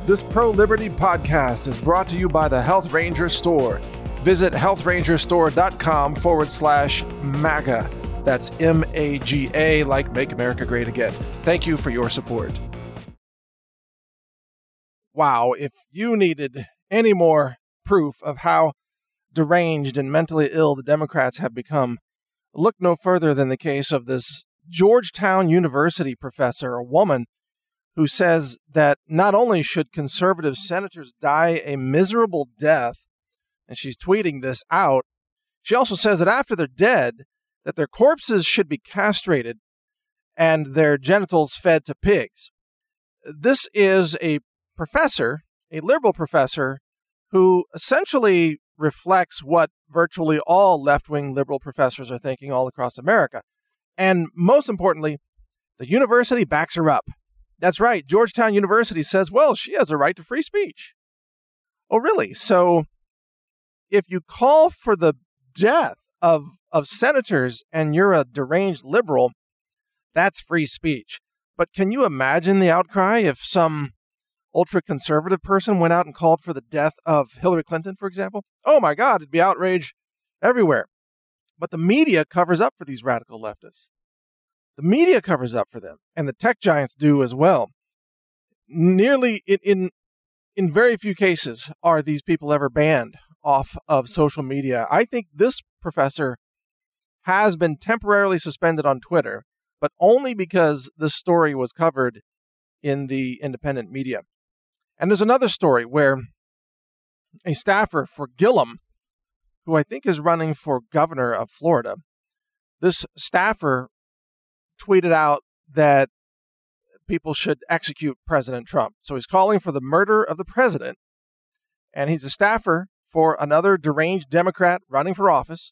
This pro-liberty podcast is brought to you by the Health Ranger Store. Visit healthrangerstore.com/MAGA. That's MAGA, like Make America Great Again. Thank you for your support. Wow, if you needed any more proof of how deranged and mentally ill the Democrats have become, look no further than the case of this Georgetown University professor, a woman who says that not only should conservative senators die a miserable death, and she's tweeting this out, she also says that after they're dead, that their corpses should be castrated and their genitals fed to pigs. This is a professor, a liberal professor, who essentially reflects what virtually all left-wing liberal professors are thinking all across America. And most importantly, the university backs her up. That's right. Georgetown University says, well, she has a right to free speech. Oh, really? So if you call for the death of senators and you're a deranged liberal, that's free speech. But can you imagine the outcry if some ultra-conservative person went out and called for the death of Hillary Clinton, for example? Oh, my God, it'd be outrage everywhere. But the media covers up for these radical leftists. The media covers up for them, and the tech giants do as well. Nearly in very few cases are these people ever banned off of social media. I think this professor has been temporarily suspended on Twitter, but only because this story was covered in the independent media. And there's another story where a staffer for Gillum, who I think is running for governor of Florida, this staffer tweeted out that people should execute President Trump. So he's calling for the murder of the president, and he's a staffer for another deranged Democrat running for office,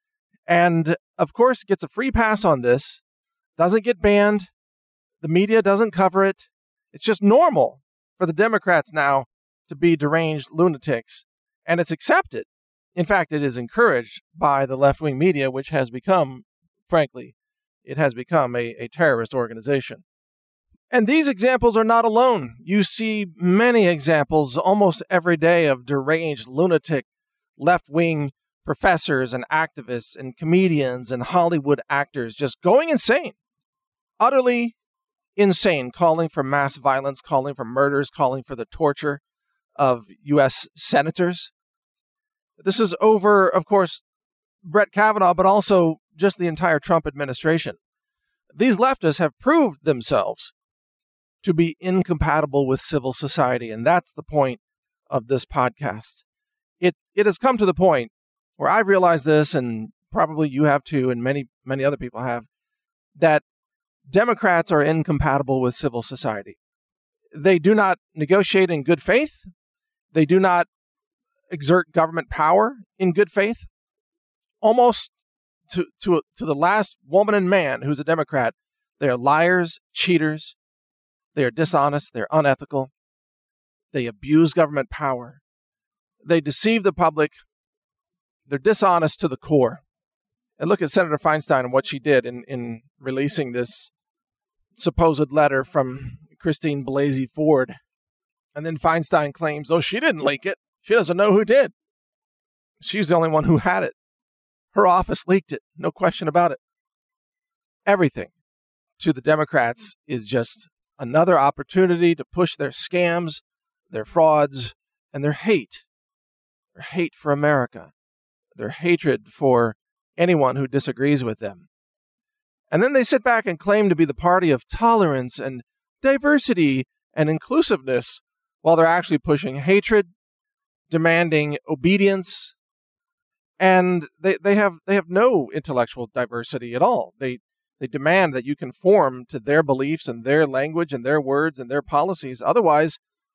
and of course gets a free pass on this, doesn't get banned, the media doesn't cover it. It's just normal for the Democrats now to be deranged lunatics, and it's accepted. In fact, it is encouraged by the left-wing media, which has become, frankly, it has become a terrorist organization. And these examples are not alone. You see many examples almost every day of deranged, lunatic, left-wing professors and activists and comedians and Hollywood actors just going insane, utterly insane, calling for mass violence, calling for murders, calling for the torture of U.S. senators. This is over, of course, Brett Kavanaugh, but also just the entire Trump administration. These leftists have proved themselves to be incompatible with civil society, and that's the point of this podcast. It has come to the point where I've realized this, and probably you have too, and many other people have, that Democrats are incompatible with civil society. They do not negotiate in good faith. They do not exert government power in good faith. Almost to the last woman and man who's a Democrat, they are liars, cheaters, they are dishonest, they're unethical, they abuse government power, they deceive the public, they're dishonest to the core. And look at Senator Feinstein and what she did in releasing this supposed letter from Christine Blasey Ford. And then Feinstein claims, oh, she didn't leak it. She doesn't know who did. She's the only one who had it. Her office leaked it. No question about it. Everything to the Democrats is just another opportunity to push their scams, their frauds, and their hate. Their hate for America. Their hatred for anyone who disagrees with them. And then they sit back and claim to be the party of tolerance and diversity and inclusiveness while they're actually pushing hatred, demanding obedience, and they have no intellectual diversity at all. They demand that you conform to their beliefs and their language and their words and their policies. Otherwise,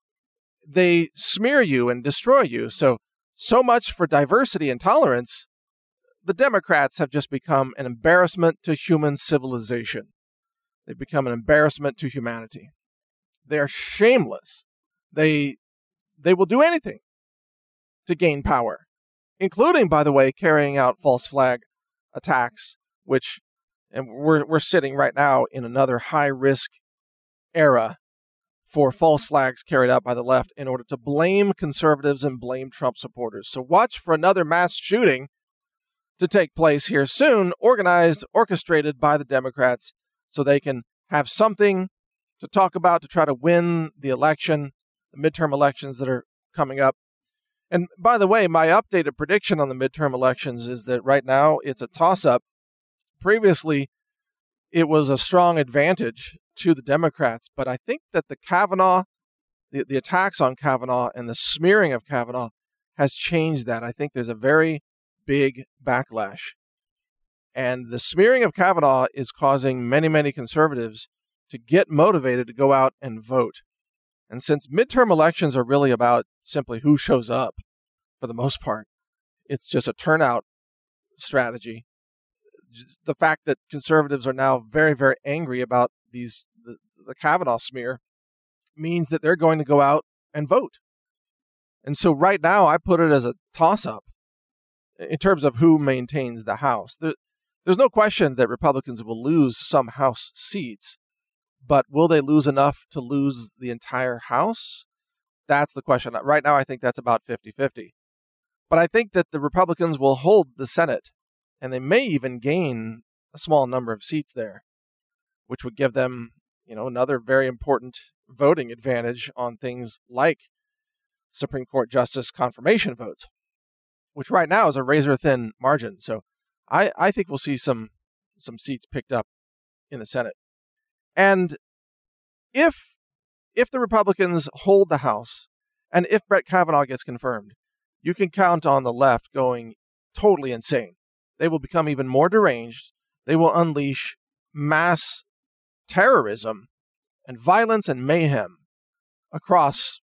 they smear you and destroy you. So much for diversity and tolerance. The Democrats have just become an embarrassment to human civilization. They've become an embarrassment to humanity. They're shameless. They will do anything to gain power, including, by the way, carrying out false flag attacks, which, and we're sitting right now in another high-risk era for false flags carried out by the left in order to blame conservatives and blame Trump supporters. So watch for another mass shooting to take place here soon, organized, orchestrated by the Democrats, so they can have something to talk about to try to win the election, the midterm elections that are coming up. And by the way, my updated prediction on the midterm elections is that right now it's a toss-up. Previously, it was a strong advantage to the Democrats, but I think that the Kavanaugh, the attacks on Kavanaugh and the smearing of Kavanaugh has changed that. I think there's a very big backlash. And the smearing of Kavanaugh is causing many, many conservatives to get motivated to go out and vote. And since midterm elections are really about simply who shows up, for the most part, it's just a turnout strategy. The fact that conservatives are now very, very angry about the Kavanaugh smear means that they're going to go out and vote. And so right now, I put it as a toss-up in terms of who maintains the House. There's no question that Republicans will lose some House seats, but will they lose enough to lose the entire House? That's the question. Right now, I think that's about 50-50. But I think that the Republicans will hold the Senate, and they may even gain a small number of seats there, which would give them, another very important voting advantage on things like Supreme Court justice confirmation votes, which right now is a razor-thin margin. So I think we'll see some seats picked up in the Senate. And if the Republicans hold the House, and if Brett Kavanaugh gets confirmed, you can count on the left going totally insane. They will become even more deranged. They will unleash mass terrorism and violence and mayhem across,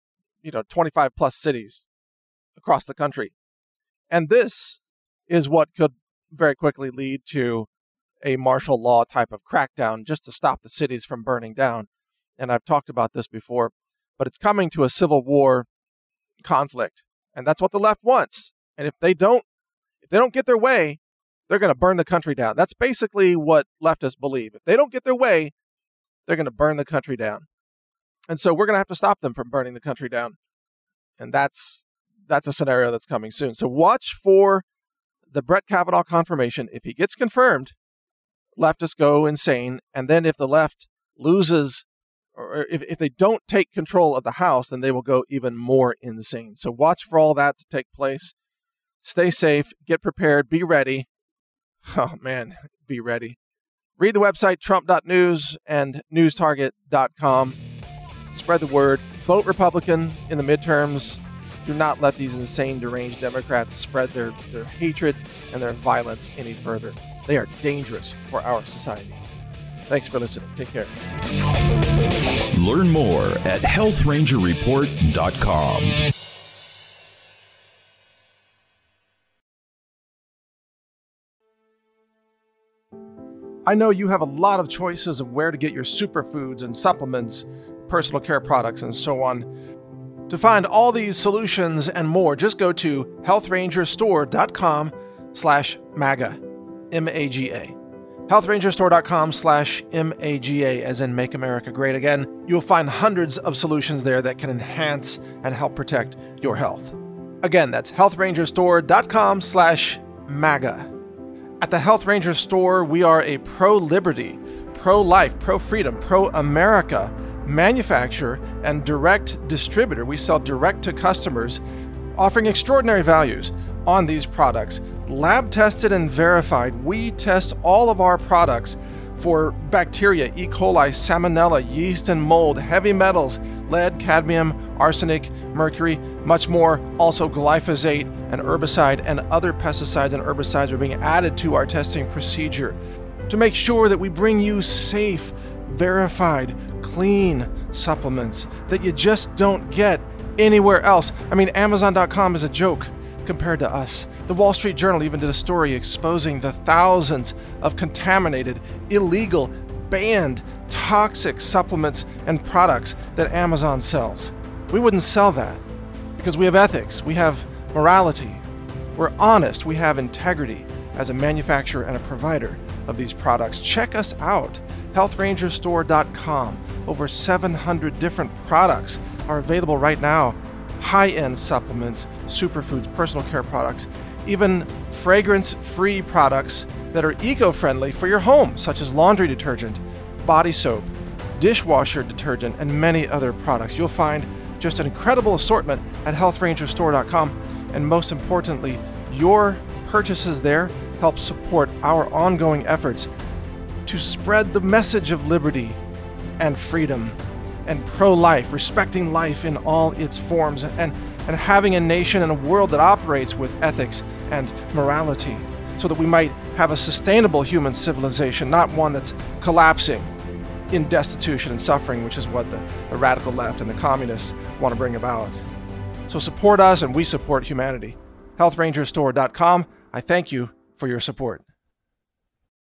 25 plus cities across the country. And this is what could very quickly lead to a martial law type of crackdown just to stop the cities from burning down. And I've talked about this before, but it's coming to a civil war conflict. And that's what the left wants. And if they don't get their way, they're going to burn the country down. That's basically what leftists believe. If they don't get their way, they're going to burn the country down. And so we're going to have to stop them from burning the country down. And that's a scenario that's coming soon. So watch for the Brett Kavanaugh confirmation. If he gets confirmed, leftists go insane. And then if the left loses, or if they don't take control of the House, then they will go even more insane. So watch for all that to take place. Stay safe, get prepared, be ready. Oh man, be ready. Read the website trump.news and newstarget.com. Spread the word. Vote Republican in the midterms. Do not let these insane, deranged Democrats spread their hatred and their violence any further. They are dangerous for our society. Thanks for listening. Take care. Learn more at healthrangerreport.com. I know you have a lot of choices of where to get your superfoods and supplements, personal care products, and so on. To find all these solutions and more, just go to healthrangerstore.com/MAGA, M-A-G-A. healthrangerstore.com/MAGA, as in Make America Great Again. You'll find hundreds of solutions there that can enhance and help protect your health. Again, that's healthrangerstore.com/MAGA. At the Health Ranger Store, we are a pro-liberty, pro-life, pro-freedom, pro-America manufacturer and direct distributor. We sell direct to customers, offering extraordinary values on these products. Lab tested and verified. We test all of our products for bacteria, E. coli, salmonella, yeast and mold, heavy metals, lead, cadmium, arsenic, mercury, much more. Also glyphosate, and herbicide and other pesticides and herbicides are being added to our testing procedure to make sure that we bring you safe, verified, clean supplements that you just don't get anywhere else. I mean, Amazon.com is a joke compared to us. The Wall Street Journal even did a story exposing the thousands of contaminated, illegal, banned, toxic supplements and products that Amazon sells. We wouldn't sell that because we have ethics, we have morality, we're honest, we have integrity as a manufacturer and a provider of these products. Check us out, healthrangerstore.com. Over 700 different products are available right now. High-end supplements, superfoods, personal care products, even fragrance-free products that are eco-friendly for your home, such as laundry detergent, body soap, dishwasher detergent, and many other products. You'll find just an incredible assortment at healthrangerstore.com, and most importantly, your purchases there help support our ongoing efforts to spread the message of liberty and freedom and pro-life, respecting life in all its forms, and having a nation and a world that operates with ethics and morality, so that we might have a sustainable human civilization, not one that's collapsing in destitution and suffering, which is what the radical left and the communists want to bring about. So support us, and we support humanity. healthrangerstore.com. I thank you for your support.